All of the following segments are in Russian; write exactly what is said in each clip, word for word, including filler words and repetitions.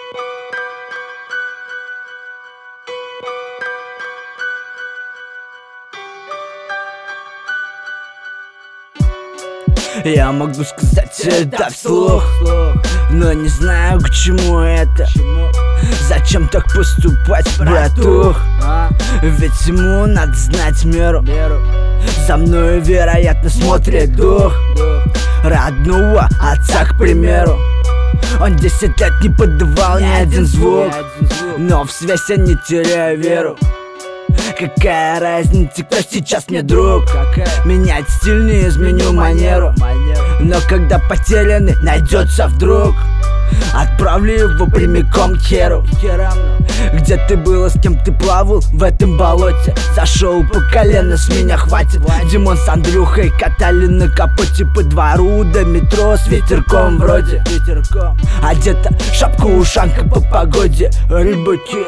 Я могу сказать это вслух, но не знаю, к чему это. Зачем так поступать, братух? Ведь всему надо знать меру. За мною, вероятно, смотрит дух родного отца, к примеру. Он десять лет не подавал ни один звук, но в связь я не теряю веру. Какая разница, кто сейчас мне друг? Менять стиль не изменю манеру, но когда потерянный найдется вдруг, отправлю его прямиком к херу. Где ты был, с кем ты плавал в этом болоте? Зашел по колено, с меня хватит. Димон с Андрюхой катали на капоте по двору до метро с ветерком вроде. Одета шапка-ушанка по погоде. Рыбаки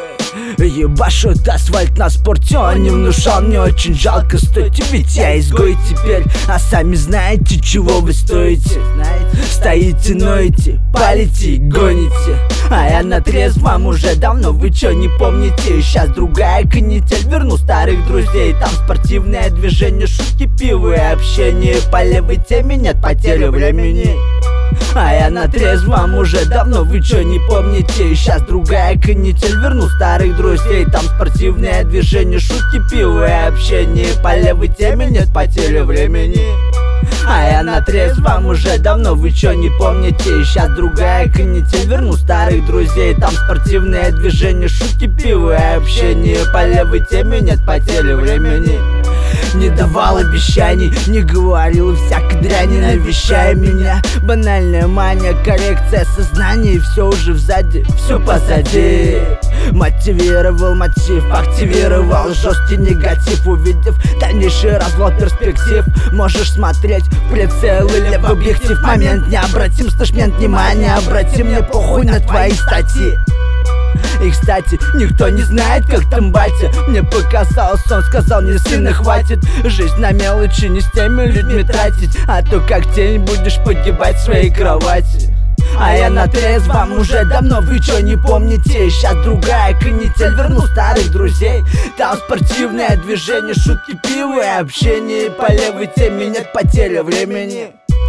ебашут асфальт на спорте. Он не внушал, мне очень жалко, стойте, ведь я изгой теперь. А сами знаете, чего вы стоите. Стоите, ноете, палите и гоните. А я на трезвом уже давно, вы чё не помните? Сейчас другая канитель, верну старых друзей. Там спортивное движение, шутки, пиво и общение. По левой теме нет потери времени. А я на трезвом уже давно, вы чё не помните? Сейчас другая канитель, верну старых друзей. Там спортивное движение, шутки, пиво и общение. По левой теме нет потери времени. А я на трезвом уже давно, вы чё не помните? Сейчас другая канитель, верну старых друзей. Там спортивное движение, шутки, пиво и общение. По левой теме нет потери времени. Не давал обещаний, не говорил всякой дряни, навещая меня. Банальная мания, коррекция сознания, и все уже сзади, все позади. Мотивировал мотив, активировал жесткий негатив. Увидев дальнейший развал перспектив, можешь смотреть в прицел или в объектив. Момент необратим, слышмент внимания, обрати мне похуй на твои статьи. И, кстати, никто не знает, как там батя. Мне показалось, он сказал, мне сына хватит. Жизнь на мелочи не с теми людьми тратить, а то как тень будешь погибать в своей кровати. А я на трезвом уже давно, вы чё не помните? Сейчас другая канитель, верну старых друзей. Там спортивное движение, шутки, пиво и общение. По левой теме нет потери времени.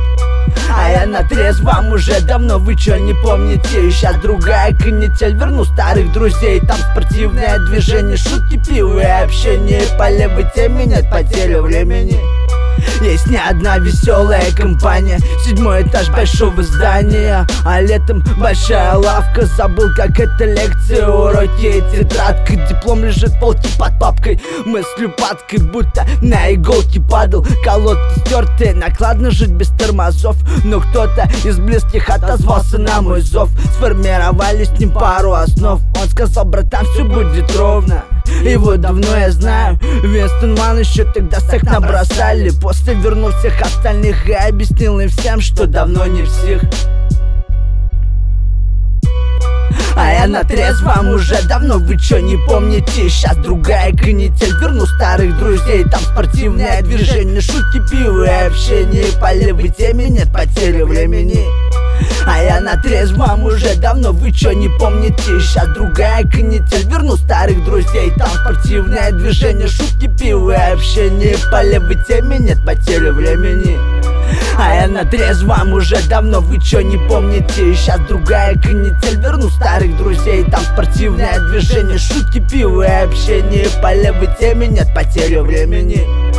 А я на трезвом уже давно, вы чё не помните? Сейчас другая канитель, верну старых друзей. Там спортивное движение, шутки, пиво и общение. По левой теме нет потери времени. Есть не одна веселая компания, седьмой этаж большого здания, а летом большая лавка. Забыл, как это лекция, уроки и тетрадка. Диплом лежит в полке под папкой, мыслью падкой, будто на иголки падал. Колодки стертые, накладно жить без тормозов. Но кто-то из близких отозвался на мой зов. Сформировали с ним пару основ. Он сказал, братан, все будет ровно. Его давно я знаю. Винстон Ван еще тогда всех набросали. После вернул всех остальных и объяснил им всем, что давно не псих. А я на трезвом уже давно, вы чё не помните? Сейчас другая канитель, верну старых друзей. Там спортивное движение, шутки, пиво и общение. По левой теме нет потери времени. А я на трезвом уже давно, вы чё не помните? Сейчас другая канитель, верну старых друзей. Там спортивное движение, шутки, пиво и общение. По левой теме нет потери времени. А я на трезвом уже давно, вы чё не помните? Сейчас другая канитель, верну старых друзей. Там спортивное движение, шутки, пиво и общение. По левой теме нет потери времени.